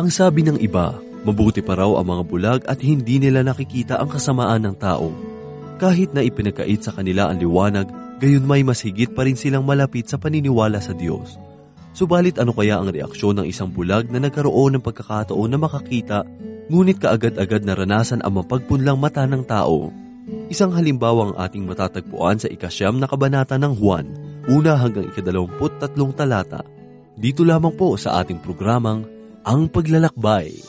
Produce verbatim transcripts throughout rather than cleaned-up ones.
Ang sabi ng iba, mabuti pa raw ang mga bulag at hindi nila nakikita ang kasamaan ng tao. Kahit na ipinagkait sa kanila ang liwanag, gayon may mas higit pa rin silang malapit sa paniniwala sa Diyos. Subalit ano kaya ang reaksyon ng isang bulag na nagkaroon ng pagkakataon na makakita, ngunit kaagad-agad naranasan ang mapagpunlang mata ng tao? Isang halimbawa ang ating matatagpuan sa ikasyam na kabanata ng Juan, una hanggang ikadalawamput tatlong talata. Dito lamang po sa ating programang Ang Paglalakbay.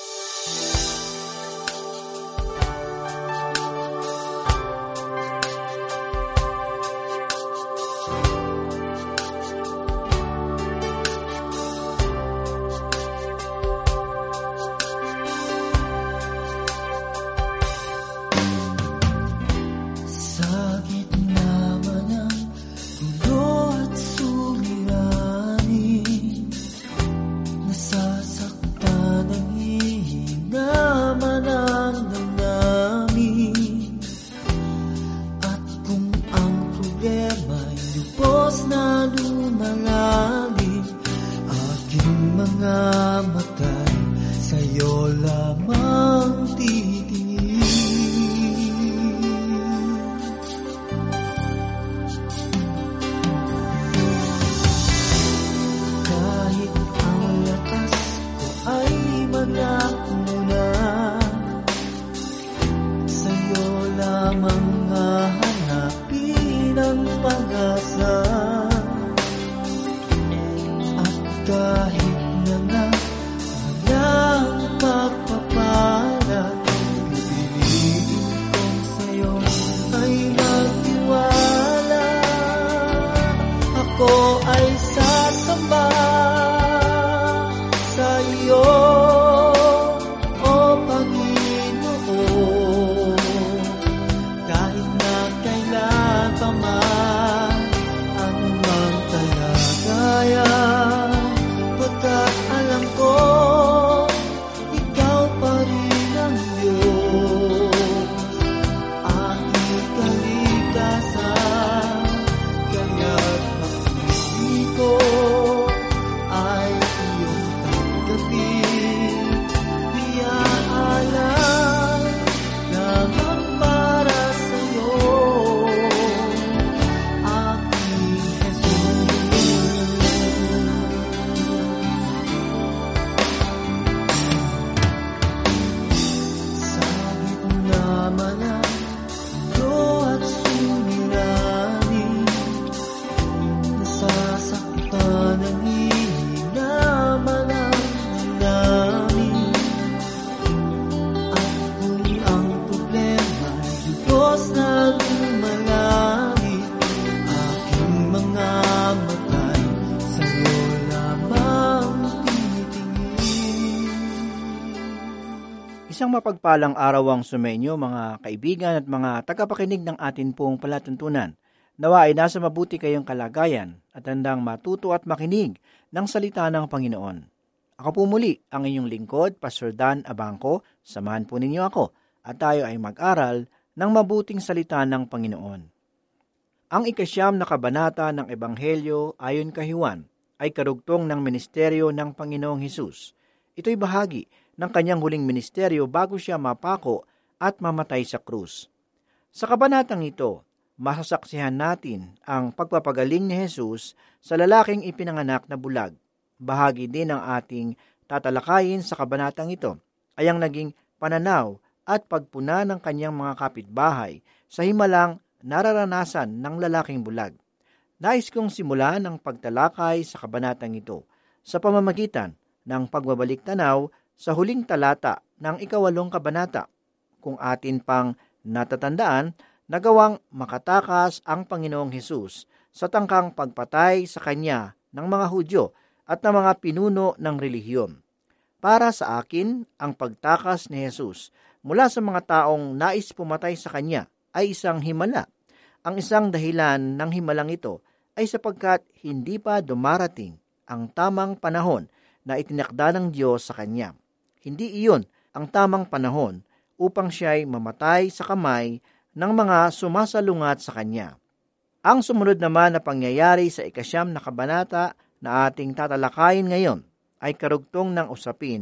Isang mapagpalang araw ang sumainyo mga kaibigan at mga tagapakinig ng atin pong palatuntunan. Nawa ay nasa mabuti kayong kalagayan at handang matuto at makinig ng salita ng Panginoon. Ako po muli ang inyong lingkod, Pastor Dan Abangco. Samahan po ninyo ako at tayo ay mag-aral ng mabuting salita ng Panginoon. Ang ikasyam na kabanata ng Ebanghelyo ayon kay Juan ay karugtong ng ministeryo ng Panginoong Hesus. Ito'y bahagi ng kanyang huling ministeryo bago siya mapako at mamatay sa krus. Sa kabanatang ito, masasaksihan natin ang pagpapagaling ni Jesus sa lalaking ipinanganak na bulag. Bahagi din ng ating tatalakayin sa kabanatang ito ay ang naging pananaw at pagpuna ng kanyang mga kapitbahay sa himalang nararanasan ng lalaking bulag. Nais kong simulan ang pagtalakay sa kabanatang ito sa pamamagitan ng pagbabalik tanaw sa huling talata ng ikawalong kabanata, kung atin pang natatandaan, nagawang makatakas ang Panginoong Hesus sa tangkang pagpatay sa kanya ng mga Hudyo at ng mga pinuno ng relihiyon. Para sa akin, ang pagtakas ni Hesus mula sa mga taong nais pumatay sa kanya ay isang himala. Ang isang dahilan ng himalang ito ay sapagkat hindi pa dumarating ang tamang panahon na itinakda ng Diyos sa kanya. Hindi iyon ang tamang panahon upang siya'y mamatay sa kamay ng mga sumasalungat sa kanya. Ang sumunod naman na pangyayari sa ikasyam na kabanata na ating tatalakayin ngayon ay karugtong ng usapin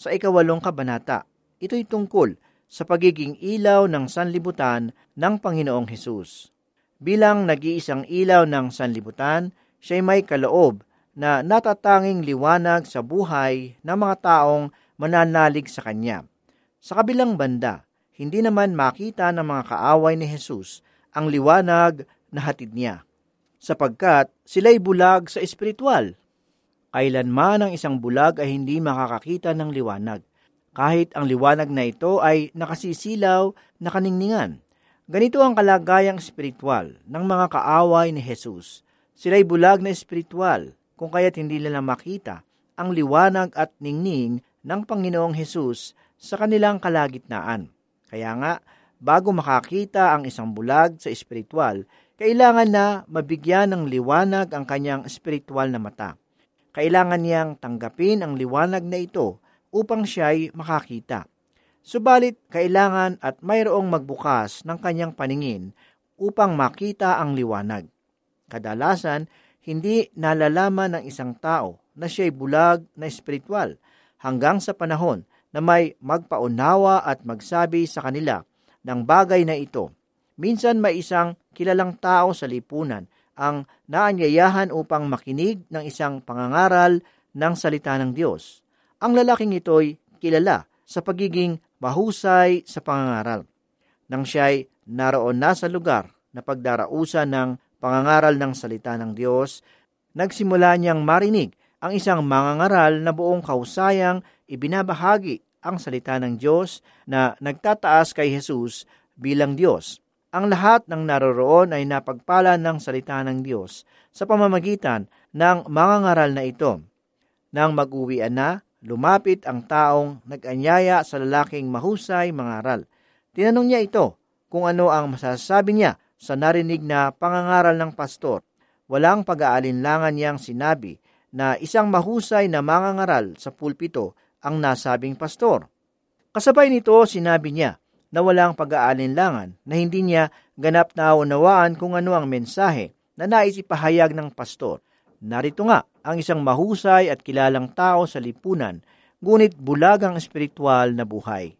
sa ikawalong kabanata. Ito'y tungkol sa pagiging ilaw ng sanlibutan ng Panginoong Hesus. Bilang nag-iisang ilaw ng sanlibutan, siya'y may kaloob na natatanging liwanag sa buhay ng mga taong mananalig sa Kanya. Sa kabilang banda, hindi naman makita ng mga kaaway ni Hesus ang liwanag na hatid niya, sapagkat sila'y bulag sa espiritual. Kailanman ang isang bulag ay hindi makakakita ng liwanag, kahit ang liwanag na ito ay nakasisilaw na kaningningan. Ganito ang kalagayang espiritual ng mga kaaway ni Hesus. Sila'y bulag na espiritual, kung kaya't hindi nila makita ang liwanag at ningning ng Panginoong Hesus sa kanilang kalagitnaan. Kaya nga, bago makakita ang isang bulag sa espiritual, kailangan na mabigyan ng liwanag ang kanyang espiritual na mata. Kailangan niyang tanggapin ang liwanag na ito upang siya'y makakita. Subalit, kailangan at mayroong magbukas ng kanyang paningin upang makita ang liwanag. Kadalasan, hindi nalalaman ng isang tao na siya'y bulag na espiritual hanggang sa panahon na may magpaunawa at magsabi sa kanila ng bagay na ito. Minsan may isang kilalang tao sa lipunan ang naanyayahan upang makinig ng isang pangangaral ng salita ng Diyos. Ang lalaking ito'y kilala sa pagiging mahusay sa pangangaral. Nang siya'y naroon na sa lugar na pagdarausan ng pangangaral ng salita ng Diyos, nagsimula niyang marinig ang isang mangangaral na buong kausayang ibinabahagi ang salita ng Diyos na nagtataas kay Hesus bilang Diyos. Ang lahat ng naroroon ay napagpala ng salita ng Diyos sa pamamagitan ng mangangaral na ito. Nang mag-uwian na, lumapit ang taong nag-anyaya sa lalaking mahusay mangaral. Tinanong niya ito kung ano ang masasabi niya sa narinig na pangangaral ng pastor. Walang pag-aalinlangan niyang sinabi na isang mahusay na mangangaral sa pulpito ang nasabing pastor. Kasabay nito, sinabi niya na walang pag-aalinlangan na hindi niya ganap na unawaan kung ano ang mensahe na nais ipahayag ng pastor. Narito nga ang isang mahusay at kilalang tao sa lipunan, ngunit bulag ang espiritual na buhay.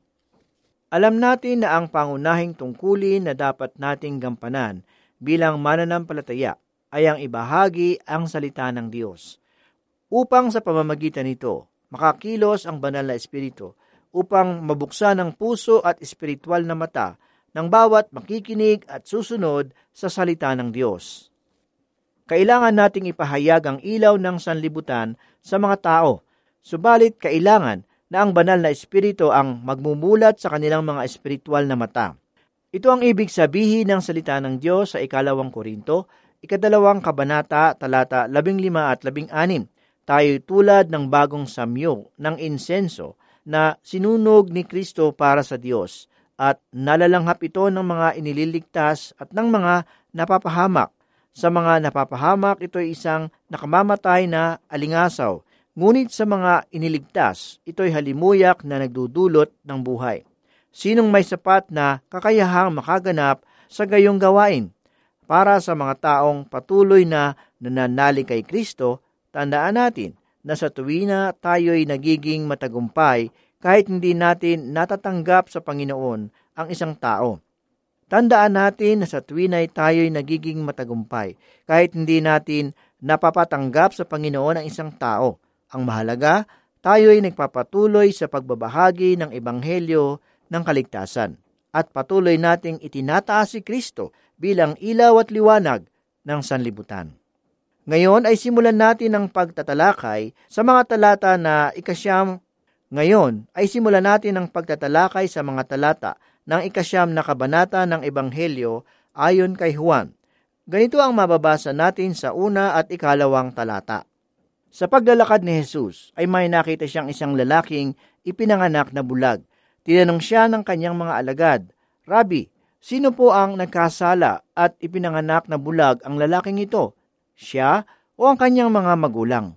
Alam natin na ang pangunahing tungkulin na dapat nating gampanan bilang mananampalataya ay ang ibahagi ang salita ng Diyos. Upang sa pamamagitan nito, makakilos ang banal na espiritu upang mabuksan ang puso at espiritual na mata ng bawat makikinig at susunod sa salita ng Diyos. Kailangan nating ipahayag ang ilaw ng sanlibutan sa mga tao, subalit kailangan na ang banal na espiritu ang magmumulat sa kanilang mga espiritual na mata. Ito ang ibig sabihin ng salita ng Diyos sa ikalawang Korinto, ikadalawang kabanata, talata labing lima at labing anim. Tayo'y tulad ng bagong samyo ng insenso na sinunog ni Kristo para sa Diyos at nalalanghap ito ng mga inililigtas at ng mga napapahamak. Sa mga napapahamak, ito ay isang nakamamatay na alingasaw. Ngunit sa mga iniligtas, ito'y halimuyak na nagdudulot ng buhay. Sinong may sapat na kakayahang makaganap sa gayong gawain? Para sa mga taong patuloy na nananalig kay Kristo, tandaan natin na sa tuwi na tayo'y nagiging matagumpay kahit hindi natin natatanggap sa Panginoon ang isang tao. Tandaan natin na sa tuwi na tayo'y nagiging matagumpay kahit hindi natin napapatanggap sa Panginoon ang isang tao. Ang mahalaga, tayo'y nagpapatuloy sa pagbabahagi ng Ebanghelyo ng kaligtasan at patuloy nating itinataas si Kristo bilang ilaw at liwanag ng sanlibutan. Ngayon ay simulan natin ang pagtatalakay sa mga talata na ikasyam. Ngayon ay simulan natin ang pagtatalakay sa mga talata ng ikasyam na kabanata ng Ebanghelyo ayon kay Juan. Ganito ang mababasa natin sa una at ikalawang talata. Sa paglalakad ni Jesus ay may nakita siyang isang lalaking ipinanganak na bulag. Tinanong siya ng kanyang mga alagad, Rabbi, sino po ang nagkasala at ipinanganak na bulag ang lalaking ito? Siya o ang kanyang mga magulang?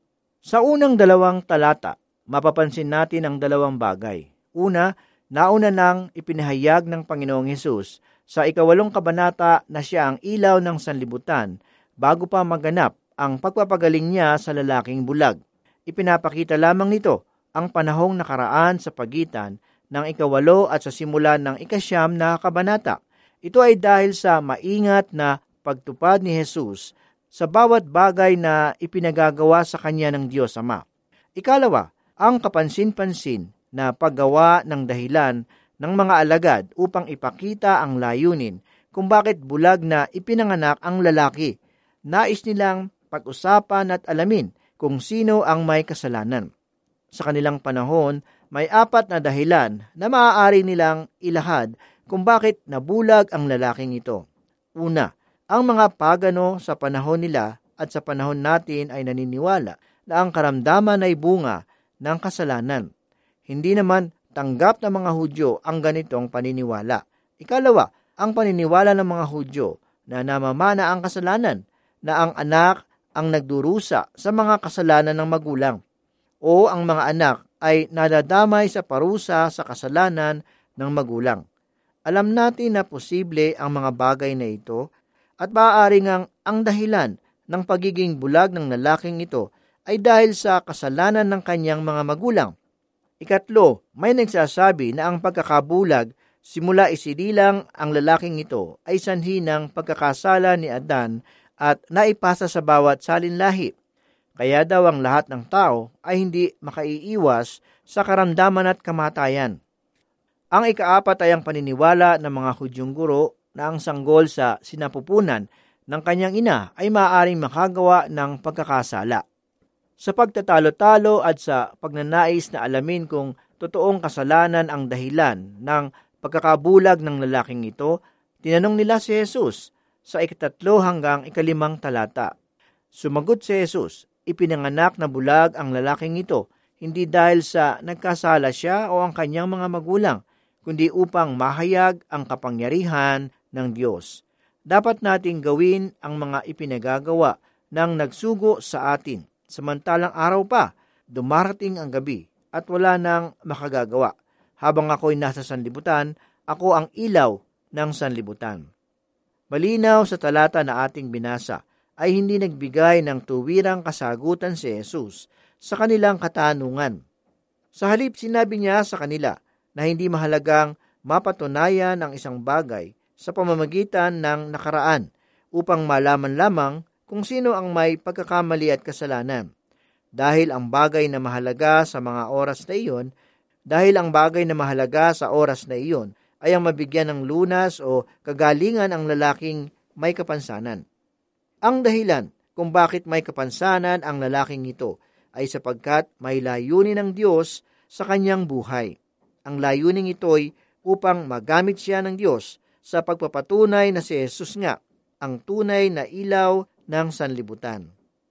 Sa unang dalawang talata, mapapansin natin ang dalawang bagay. Una, nauna nang ipinahayag ng Panginoong Hesus sa ikawalong kabanata na siya ang ilaw ng sanlibutan bago pa maganap ang pagpapagaling niya sa lalaking bulag. Ipinapakita lamang nito ang panahong nakaraan sa pagitan ng ikawalo at sa simula ng ikasyam na kabanata. Ito ay dahil sa maingat na pagtupad ni Jesus sa bawat bagay na ipinagagawa sa kanya ng Diyos Ama. Ikalawa, ang kapansin-pansin na paggawa ng dahilan ng mga alagad upang ipakita ang layunin kung bakit bulag na ipinanganak ang lalaki. Nais nilang pag-usapan at alamin kung sino ang may kasalanan. Sa kanilang panahon, may apat na dahilan na maaari nilang ilahad kung bakit nabulag ang lalaking ito. Una, ang mga pagano sa panahon nila at sa panahon natin ay naniniwala na ang karamdaman ay bunga ng kasalanan. Hindi naman tanggap ng mga Hudyo ang ganitong paniniwala. Ikalawa, ang paniniwala ng mga Hudyo na namamana ang kasalanan, na ang anak ang nagdurusa sa mga kasalanan ng magulang, o ang mga anak ay nadadamay sa parusa sa kasalanan ng magulang. Alam natin na posible ang mga bagay na ito at maaaring ang, ang dahilan ng pagiging bulag ng lalaking ito ay dahil sa kasalanan ng kanyang mga magulang. Ikatlo, may nagsasabi na ang pagkakabulag simula isinilang ang lalaking ito ay sanhi ng pagkakasala ni Adan at naipasa sa bawat salinlahi. Kaya daw ang lahat ng tao ay hindi makaiiwas sa karamdaman at kamatayan. Ang ikaapat ay ang paniniwala ng mga Hudyong guro na ang sanggol sa sinapupunan ng kanyang ina ay maaaring makagawa ng pagkakasala. Sa pagtatalo-talo at sa pagnanais na alamin kung totoong kasalanan ang dahilan ng pagkakabulag ng lalaking ito, tinanong nila si Jesus sa ikatatlo hanggang ikalimang talata. Sumagot si Jesus, ipinanganak na bulag ang lalaking ito, hindi dahil sa nagkasala siya o ang kanyang mga magulang, kundi upang mahayag ang kapangyarihan ng Diyos. Dapat nating gawin ang mga ipinagagawa ng nagsugo sa atin. Samantalang araw pa, dumarating ang gabi at wala nang makagagawa. Habang ako'y nasa sanlibutan, ako ang ilaw ng sanlibutan. Malinaw sa talata na ating binasa ay hindi nagbigay ng tuwirang kasagutan si Jesus sa kanilang katanungan. Sa halip sinabi niya sa kanila na hindi mahalagang mapatunayan ang isang bagay sa pamamagitan ng nakaraan upang malaman lamang kung sino ang may pagkakamali at kasalanan. Dahil ang bagay na mahalaga sa mga oras na iyon, dahil ang bagay na mahalaga sa oras na iyon ay ang mabigyan ng lunas o kagalingan ang lalaking may kapansanan. Ang dahilan kung bakit may kapansanan ang lalaking ito ay sapagkat may layunin ng Diyos sa kanyang buhay. Ang layuning ito'y upang magamit siya ng Diyos sa pagpapatunay na si Jesus nga, ang tunay na ilaw ng sanlibutan.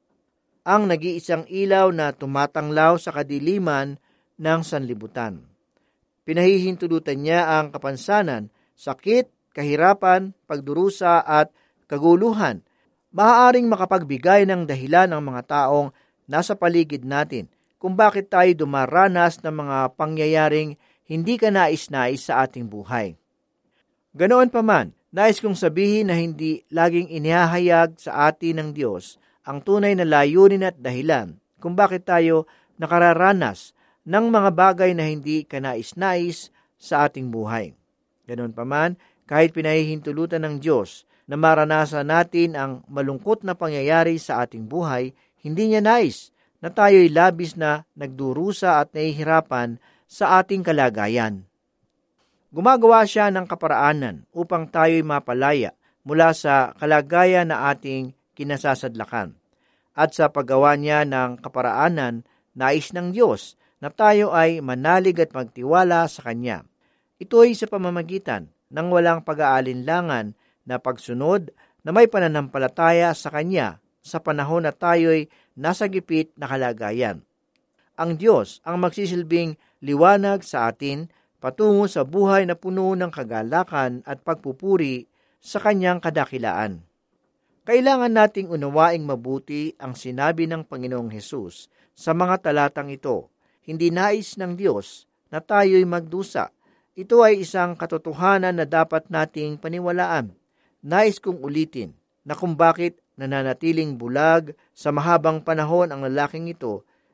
Ang nag-iisang ilaw na tumatanglaw sa kadiliman ng sanlibutan. Pinahihintulutan niya ang kapansanan, sakit, kahirapan, pagdurusa at kaguluhan. Maaaring makapagbigay ng dahilan ng mga taong nasa paligid natin kung bakit tayo dumaranas ng mga pangyayaring hindi ka nais-nais sa ating buhay. Ganoon pa man, nais kong sabihin na hindi laging inihahayag sa atin ng Diyos ang tunay na layunin at dahilan kung bakit tayo nakararanas ng mga bagay na hindi ka nais-nais sa ating buhay. Ganoon pa man, kahit pinahihintulutan ng Diyos na maranasan natin ang malungkot na pangyayari sa ating buhay, hindi niya nais na tayo'y labis na nagdurusa at nahihirapan sa ating kalagayan. Gumagawa siya ng kaparaanan upang tayo'y mapalaya mula sa kalagayan na ating kinasasadlakan. At sa paggawa niya ng kaparaanan, nais ng Diyos na tayo ay manalig at magtiwala sa Kanya. Ito ay sa pamamagitan ng walang pag-aalinlangan na pagsunod na may pananampalataya sa Kanya sa panahon na tayo'y nasa gipit na kalagayan. Ang Diyos ang magsisilbing liwanag sa atin patungo sa buhay na puno ng kagalakan at pagpupuri sa Kanyang kadakilaan. Kailangan nating unawaing mabuti ang sinabi ng Panginoong Hesus sa mga talatang ito. Hindi nais ng Diyos na tayo'y magdusa. Ito ay isang katotohanan na dapat nating paniwalaan. Nais kong ulitin na kung bakit nananatiling bulag sa mahabang panahon ang lalaking ito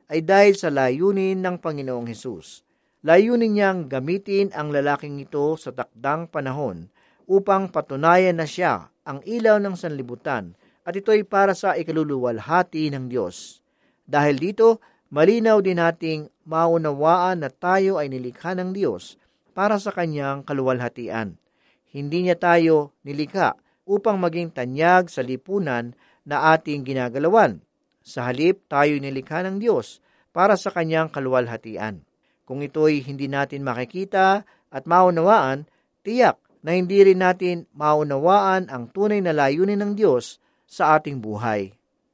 ay dahil sa layunin ng Panginoong Hesus. Layunin niyang gamitin ang lalaking ito sa takdang panahon upang patunayan na siya ang ilaw ng sanlibutan at ito'y para sa ikaluluwalhati ng Diyos. Dahil dito, malinaw din nating maunawaan na tayo ay nilikha ng Diyos para sa Kanyang kaluwalhatian. Hindi niya tayo nilikha upang maging tanyag sa lipunan na ating ginagalawan. Sa halip, tayo nilikha ng Diyos para sa Kanyang kaluwalhatian. Kung ito'y hindi natin makikita at maunawaan, tiyak na hindi rin natin maunawaan ang tunay na layunin ng Diyos sa ating buhay.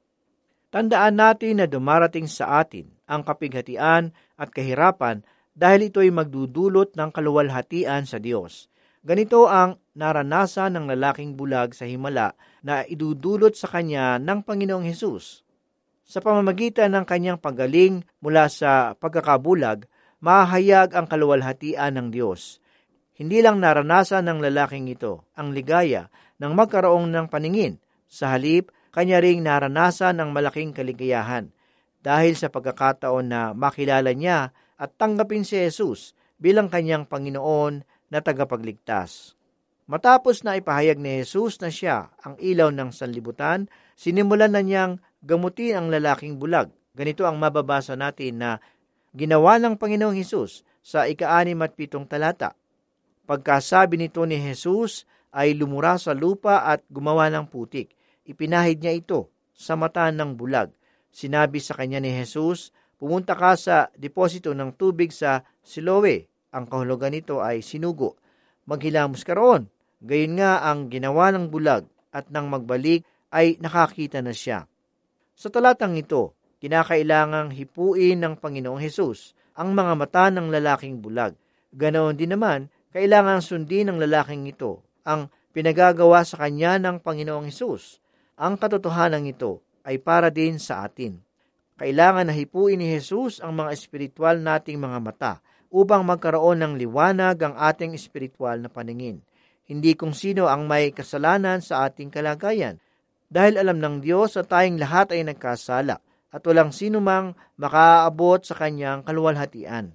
Tandaan natin na dumarating sa atin ang kapighatian at kahirapan dahil ito'y magdudulot ng kaluwalhatian sa Diyos. Ganito ang naranasan ng lalaking bulag sa himala na idudulot sa kanya ng Panginoong Hesus. Sa pamamagitan ng kanyang paggaling mula sa pagkakabulag, mahayag ang kaluwalhatian ng Diyos. Hindi lang naranasan ng lalaking ito ang ligaya ng magkaroon ng paningin. Sa halip, kanya ring naranasan ang malaking kaligayahan dahil sa pagkakataon na makilala niya at tanggapin si Jesus bilang kanyang Panginoon na tagapagligtas. Matapos na ipahayag ni Jesus na siya ang ilaw ng sanlibutan, sinimulan na niyang gamutin ang lalaking bulag. Ganito ang mababasa natin na ginawa ng Panginoong Hesus sa ika-anim at pitong talata. Pagkasabi nito ni Jesus ay lumura sa lupa at gumawa ng putik. Ipinahid niya ito sa mata ng bulag. Sinabi sa kanya ni Jesus, pumunta ka sa deposito ng tubig sa Siloe. Ang kahulugan nito ay sinugo. Maghilamos ka roon. Gayon nga ang ginawa ng bulag at nang magbalik ay nakakita na siya. Sa talatang ito, kinakailangang hipuin ng Panginoong Hesus ang mga mata ng lalaking bulag. Ganoon din naman, kailangang sundin ng lalaking ito ang pinagagawa sa kanya ng Panginoong Hesus. Ang katotohanan ito ay para din sa atin. Kailangan na hipuin ni Jesus ang mga espiritual nating mga mata upang magkaroon ng liwanag ang ating espiritual na paningin. Hindi kung sino ang may kasalanan sa ating kalagayan. Dahil alam ng Diyos na tayong lahat ay nagkasala at walang sino mang makaaabot sa kanyang kaluwalhatian.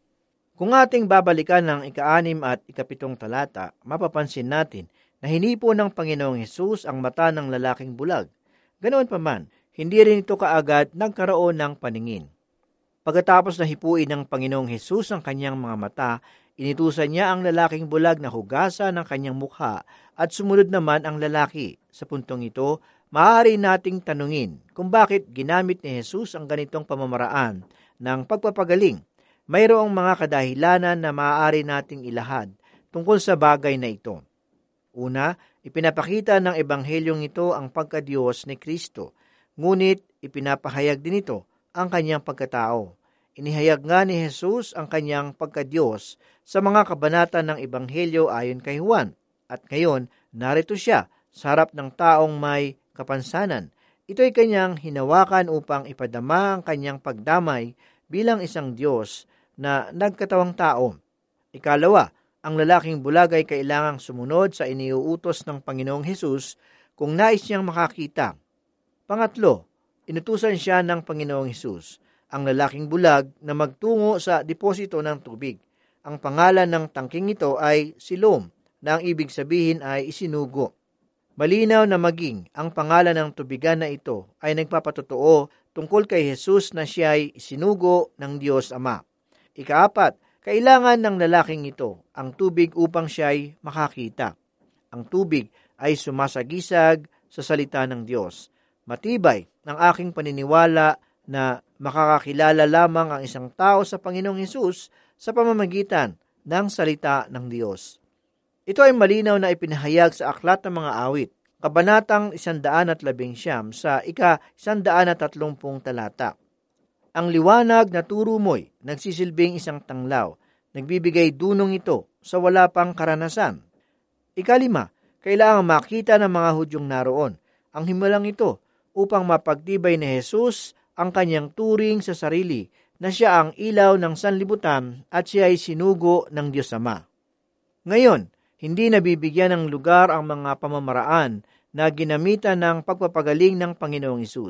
Kung ating babalikan ng ika-anim at ikapitong talata, mapapansin natin na hinipo ng Panginoong Hesus ang mata ng lalaking bulag. Ganoon pa man, hindi rin ito kaagad nagkaroon ng paningin. Pagkatapos na hipuin ng Panginoong Hesus ang kanyang mga mata, initusan niya ang lalaking bulag na hugasan ng kanyang mukha at sumunod naman ang lalaki. Sa puntong ito, maaari nating tanungin kung bakit ginamit ni Hesus ang ganitong pamamaraan ng pagpapagaling. Mayroong mga kadahilanan na maaari nating ilahad tungkol sa bagay na ito. Una, ipinapakita ng ebanghelyong ito ang pagkadiyos ni Kristo, ngunit ipinapahayag din ito ang kanyang pagkatao. Inihayag nga ni Jesus ang kanyang pagkadiyos sa mga kabanata ng ebanghelyo ayon kay Juan, at ngayon narito siya sa harap ng taong may kapansanan. Ito'y kanyang hinawakan upang ipadama ang kanyang pagdamay bilang isang Diyos na nagkatawang tao. Ikalawa, ang lalaking bulag ay kailangang sumunod sa iniuutos ng Panginoong Hesus kung nais niyang makakita. Pangatlo, inutusan siya ng Panginoong Hesus ang lalaking bulag na magtungo sa deposito ng tubig. Ang pangalan ng tangking ito ay Siloam, na ang ibig sabihin ay isinugo. Malinaw na maging ang pangalan ng tubigan na ito ay nagpapatotoo tungkol kay Jesus na siya ay isinugo ng Diyos Ama. Ikaapat, kailangan ng lalaking ito ang tubig upang siya ay makakita. Ang tubig ay sumasagisag sa salita ng Diyos. Matibay ng aking paniniwala na makakakilala lamang ang isang tao sa Panginoong Hesus sa pamamagitan ng salita ng Diyos. Ito ay malinaw na ipinahayag sa Aklat ng Mga Awit, Kabanatang isandaan at labing siyam sa ika-isandaan at tatlumpung talata. Ang liwanag na turo mo'y nagsisilbing isang tanglaw, nagbibigay dunong ito sa wala pang karanasan. Ikalima, kailangang makita ng mga Hudyong naroon ang himalang ito upang mapagtibay ni Jesus ang kanyang turing sa sarili na siya ang ilaw ng sanlibutan at siya ay sinugo ng Diyos Ama. Ngayon, hindi nabibigyan ng lugar ang mga pamamaraan na ginamitan ng pagpapagaling ng Panginoong Hesus.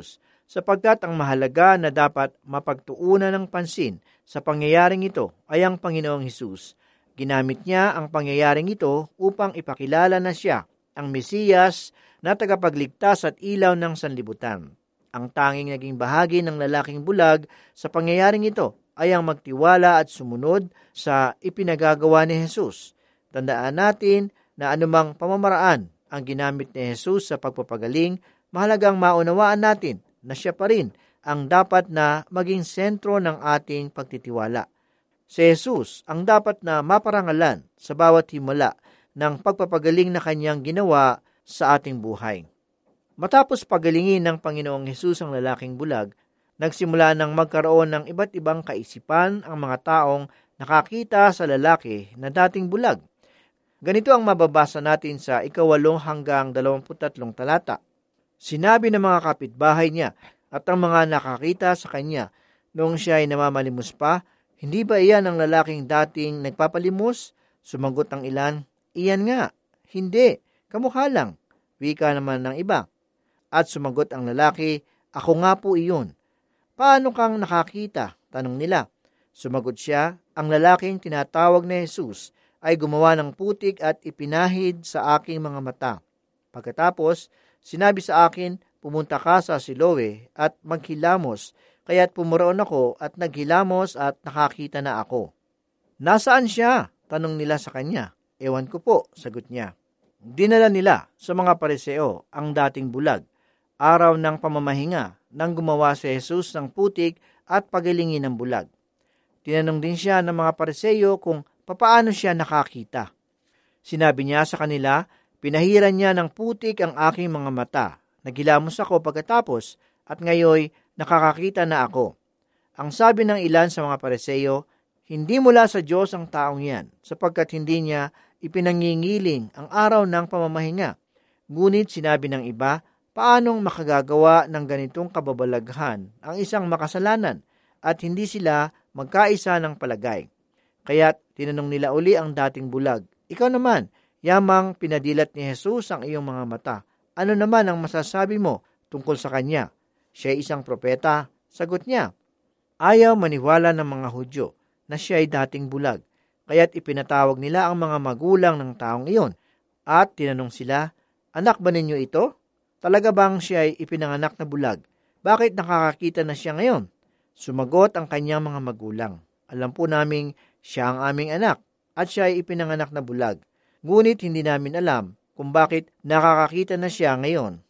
sapagkat ang mahalaga na dapat mapagtuunan ng pansin sa pangyayaring ito ay ang Panginoong Hesus. Ginamit niya ang pangyayaring ito upang ipakilala na siya ang Mesiyas na tagapagligtas at ilaw ng sanlibutan. Ang tanging naging bahagi ng lalaking bulag sa pangyayaring ito ay ang magtiwala at sumunod sa ipinagagawa ni Hesus. Tandaan natin na anumang pamamaraan ang ginamit ni Hesus sa pagpapagaling, mahalagang maunawaan natin na siya pa rin ang dapat na maging sentro ng ating pagtitiwala. Si Hesus ang dapat na maparangalan sa bawat himala ng pagpapagaling na kanyang ginawa sa ating buhay. Matapos pagalingin ng Panginoong Hesus ang lalaking bulag, nagsimula ng magkaroon ng iba't ibang kaisipan ang mga taong nakakita sa lalaki na dating bulag. Ganito ang mababasa natin sa ikawalong hanggang dalawamput tatlong talata. Sinabi ng mga kapitbahay niya at ang mga nakakita sa kanya noong siya ay namamalimos pa, hindi ba iyan ang lalaking dating nagpapalimos? Sumagot ang ilan, iyan nga. Hindi, kamukha lang. Wika naman ng iba. At sumagot ang lalaki, ako nga po iyon. Paano kang nakakita? Tanong nila. Sumagot siya, ang lalaking tinatawag ni Hesus ay gumawa ng putik at ipinahid sa aking mga mata. Pagkatapos, sinabi sa akin, pumunta ka sa Siloe at maghilamos, kaya't pumuroon ako at naghilamos at nakakita na ako. Nasaan siya? Tanong nila sa kanya. Ewan ko po, sagot niya. Dinala nila sa mga Pariseo ang dating bulag, araw ng pamamahinga, nang gumawa si Hesus ng putik at pagalingin ng bulag. Tinanong din siya ng mga Pariseo kung papaano siya nakakita. Sinabi niya sa kanila, pinahiran niya ng putik ang aking mga mata. Naghilamos ako pagkatapos at ngayoy nakakakita na ako. Ang sabi ng ilan sa mga Pariseo, hindi mula sa Diyos ang taong yan, sapagkat hindi niya ipinangingiling ang araw ng pamamahinga. Ngunit sinabi ng iba, paanong makagagawa ng ganitong kababalaghan ang isang makasalanan at hindi sila magkaisa ng palagay. Kaya't tinanong nila uli ang dating bulag, ikaw naman, yamang pinadilat ni Hesus ang iyong mga mata. Ano naman ang masasabi mo tungkol sa kanya? Siya ay isang propeta. Sagot niya, ayaw maniwala ng mga Hudyo na siya ay dating bulag. Kaya't ipinatawag nila ang mga magulang ng taong iyon. At tinanong sila, anak ba ninyo ito? Talaga bang siya ay ipinanganak na bulag? Bakit nakakakita na siya ngayon? Sumagot ang kanyang mga magulang. Alam po naming siya ang aming anak at siya ay ipinanganak na bulag. Ngunit hindi namin alam kung bakit nakakakita na siya ngayon.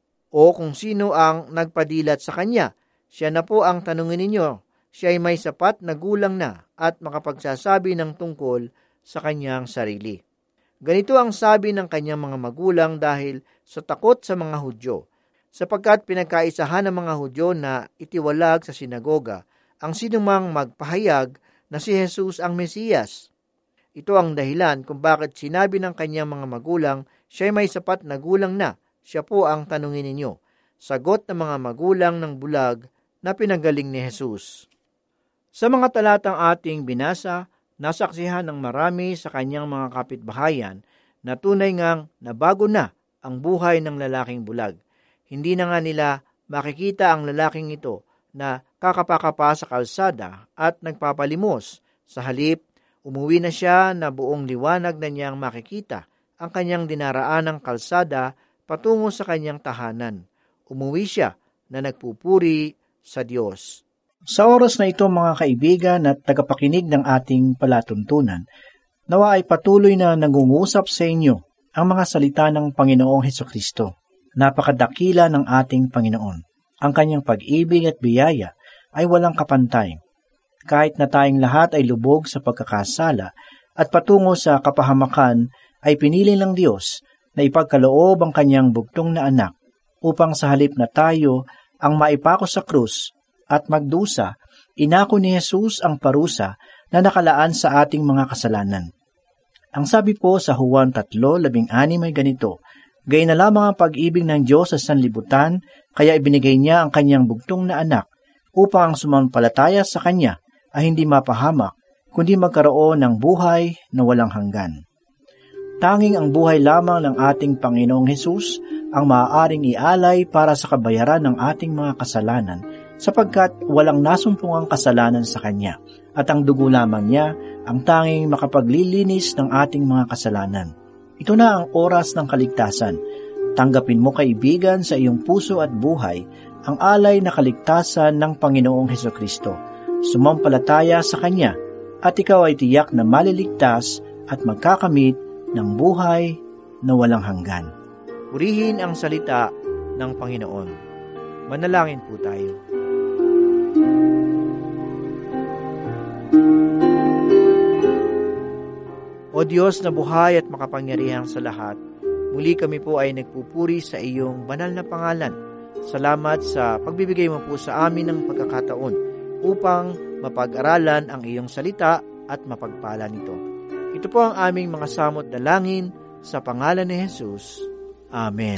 O kung sino ang nagpadilat sa kanya. Siya na po ang tanungin ninyo. Siya ay may sapat na gulang na at makapagsasabi ng tungkol sa kanyang sarili. Ganito ang sabi ng kanyang mga magulang dahil sa takot sa mga Hudyo, sapagkat pinagkaisahan ng mga Hudyo na itiwalag sa sinagoga ang sinumang magpahayag na si Hesus ang Mesiyas. Ito ang dahilan kung bakit sinabi ng kanyang mga magulang, siya ay may sapat na gulang na, siya po ang tanungin ninyo. Sagot ng mga magulang ng bulag na pinagaling ni Hesus. Sa mga talatang ating binasa, nasaksihan ng marami sa kanyang mga kapitbahayan na tunay ngang nabago na ang buhay ng lalaking bulag. Hindi na nga nila makikita ang lalaking ito na kakapakapa sa kalsada at nagpapalimos. Sa halip, umuwi na siya na buong liwanag na niyang makikita ang kanyang dinaraan ng kalsada patungo sa kanyang tahanan. Umuwi siya na nagpupuri sa Diyos. Sa oras na ito mga kaibigan at tagapakinig ng ating palatuntunan, nawa ay patuloy na nangungusap sa inyo ang mga salita ng Panginoong Hesukristo. Napakadakila ng ating Panginoon. Ang kanyang pag-ibig at biyaya ay walang kapantay. Kahit na tayong lahat ay lubog sa pagkakasala at patungo sa kapahamakan, ay pinili ng Diyos na ipagkaloob ang kanyang bugtong na anak upang sa halip na tayo ang maipako sa krus at magdusa, inako ni Hesus ang parusa na nakalaan sa ating mga kasalanan. Ang sabi po sa Juan three labing anim ay ganito, gayon na lamang ang pag-ibig ng Diyos sa sanlibutan, kaya ibinigay niya ang kanyang bugtong na anak upang ang sumampalataya sa kanya ay hindi mapahamak, kundi magkaroon ng buhay na walang hanggan. Tanging ang buhay lamang ng ating Panginoong Hesus ang maaaring ialay para sa kabayaran ng ating mga kasalanan, sapagkat walang nasumpungang kasalanan sa Kanya, at ang dugo lamang niya ang tanging makapaglilinis ng ating mga kasalanan. Ito na ang oras ng kaligtasan. Tanggapin mo, kaibigan, sa iyong puso at buhay ang alay na kaligtasan ng Panginoong Hesukristo. Sumampalataya sa Kanya at ikaw ay tiyak na maliligtas at magkakamit ng buhay na walang hanggan. Purihin ang salita ng Panginoon. Manalangin po tayo. O Diyos na buhay at makapangyarihan sa lahat, muli kami po ay nagpupuri sa iyong banal na pangalan. Salamat sa pagbibigay mo po sa amin ng pagkakataon upang mapag-aralan ang iyong salita at mapagpala nito. Ito po ang aming mga samot dalangin sa pangalan ni Jesus. Amen.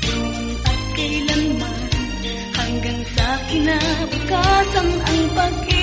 Kinabukasan ang pag